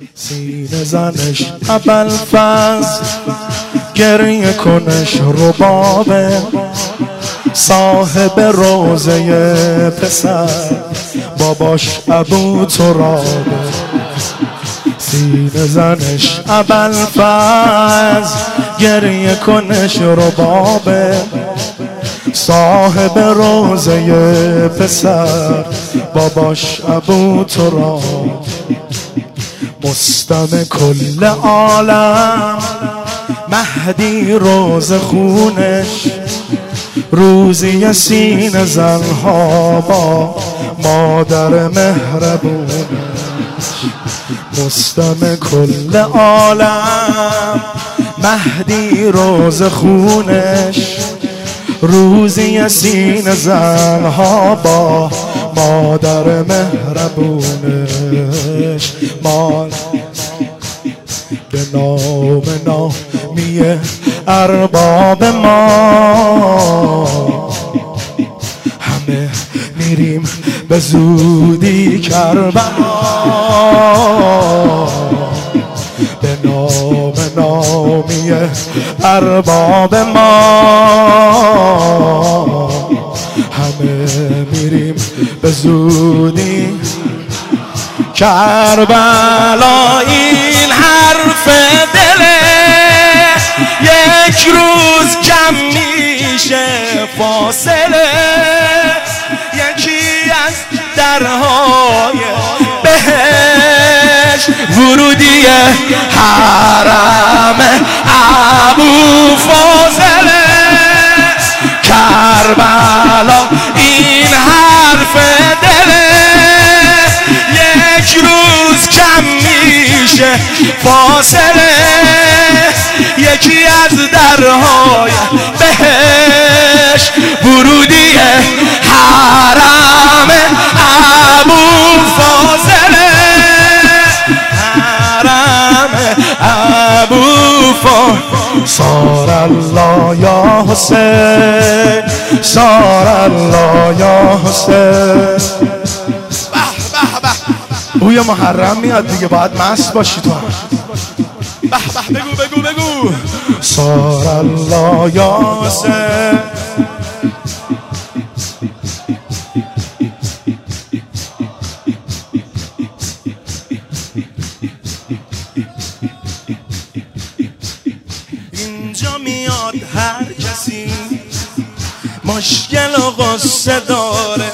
سینه زنش ابوالفضل، گریه کنش ربابه، صاحب روزه پسر باباش ابوترابه. سینه زنش ابوالفضل، گریه کنش ربابه، صاحب روزه پسر باباش ابوترابه. مستم کل عالم مهدی روز خونش، روزی سینه زنها با مادر مهربونش. مستم کل عالم مهدی روز خونش، روزی سینه زنها با مادر مهربونش. به نام نامی ارباب ما همه میریم به زودی کربلا. به نام نامی ارباب ما همه میریم به زودی کربلا. این حرف دله یک روز کم میشه فاصله، یکی از درهای بهشت ورودی حرم ابوفاضله. کربلا این حرف دله یک روز کم میشه فاصله، یکی از درهای بهشت ورودی حرم ابوفاضله. حرم ابوفاضله. صار الله یا حسین، صار الله یا حسین. بوی محرم میاد دیگه، باید مست باشی تو. به به بگو بگو بگو. صار الله یا حسین. اینجا میاد هر کسی مشکل و غصه داره،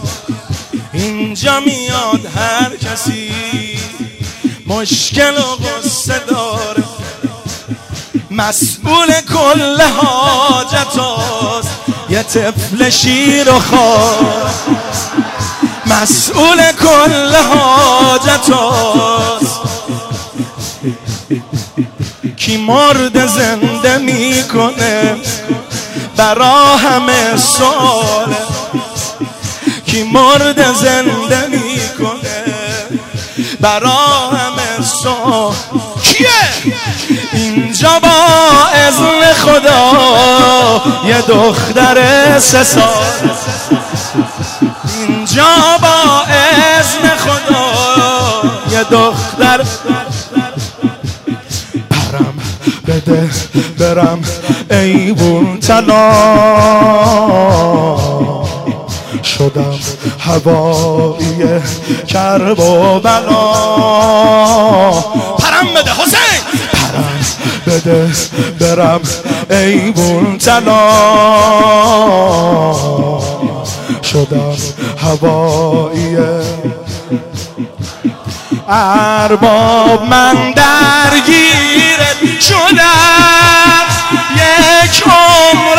اینجا میاد هر کسی مشکل و غصه داره، مسئول کل حاجت هاست یه طفل شیر و خار. مسئول کل حاجت هاست کی مرد زنده میکنه برا همه ساله، کی مرد زنده میکنه برا همه سال. کیه؟ اینجا با اذن خدا یه دختر 3 سال، اینجا با اذن خدا یه دختر. پرم بده برم ایوون تلا، شدم هوایی کرب و بلا. پرم بده حسین، پرم بده برم ایوون تلا، شدم هوایی. ارباب من درگیرت شدم، یک عمر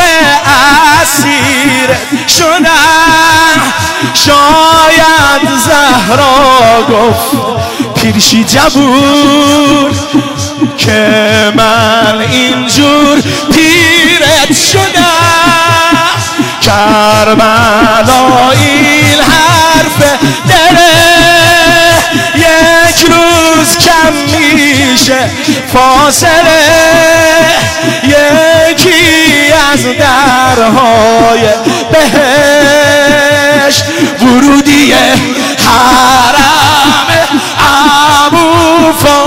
اسیرت شدم. شاید زهرا گفت پیرشی جبور که من اینجور پیرت شدم. کربلا این حرف دله یک روز کم میشه فاصله، یکی از درهای بهشت ورودی حرم ابوفاضله.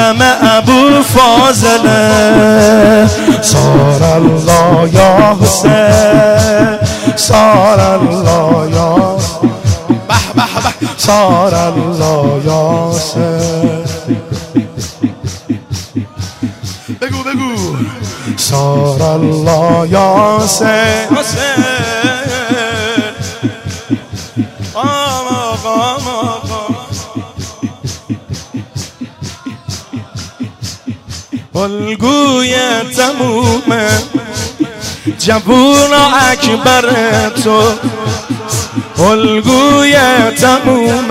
علم ابو فاضله صار الله یا حسین صار الله یا صار الله یا حسین بگو بگو صار الله یا حسین الگوی تموم جوون اکبر تو الگوی تموم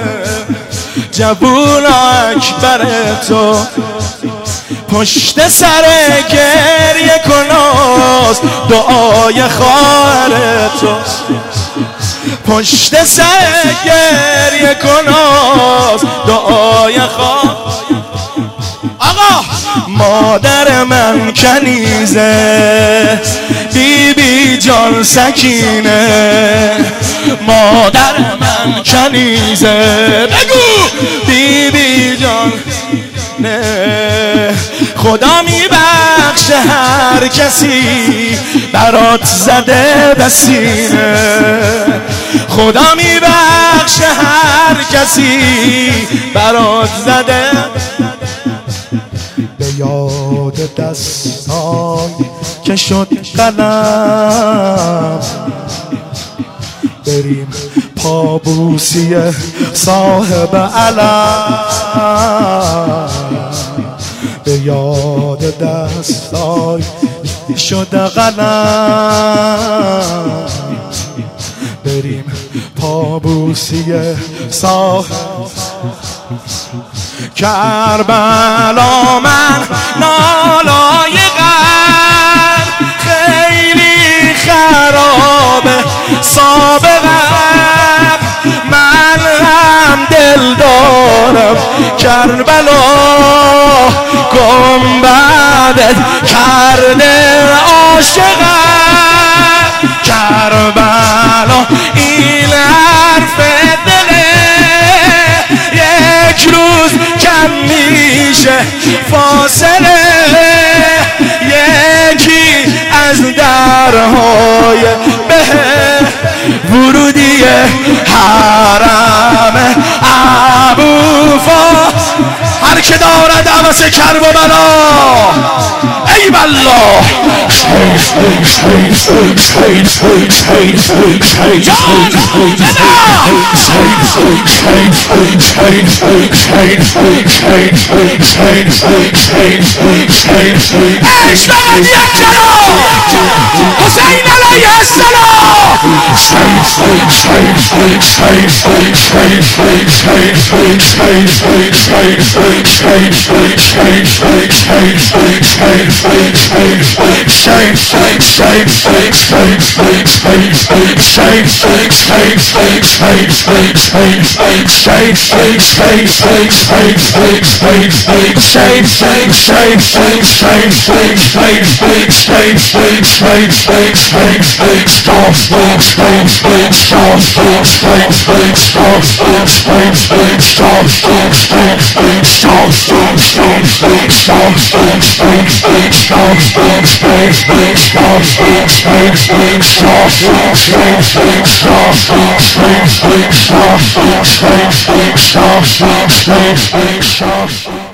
جوون اکبر تو پشت سر گریه کناست دعای خواهر تو پشت سر گریه کناست دعای خواهر آقا مادر من کنیزه بی بی جان سکینه مادر من کنیزه بگو بی بی جان نه خدا میبخشه هر کسی برات زده به سینه خدا میبخشه هر کسی برات زده به یاد دستای که شد قلم بریم پابوسی صاحب علم به یاد دستای شد قلم بریم پابوسی صاحب کربلا من نالایقم خیلی خرابه سابقم من هم دل دارم کربلا گنبدت کرده عاشقم کربلا این حرف دله یک روز کم میشه فاصله یکی از درهای به ورودی حرم ابوفا هر که دارد عوض کرب و بلا ای بالله اشتغل یک جلو حسین علیه السلام stop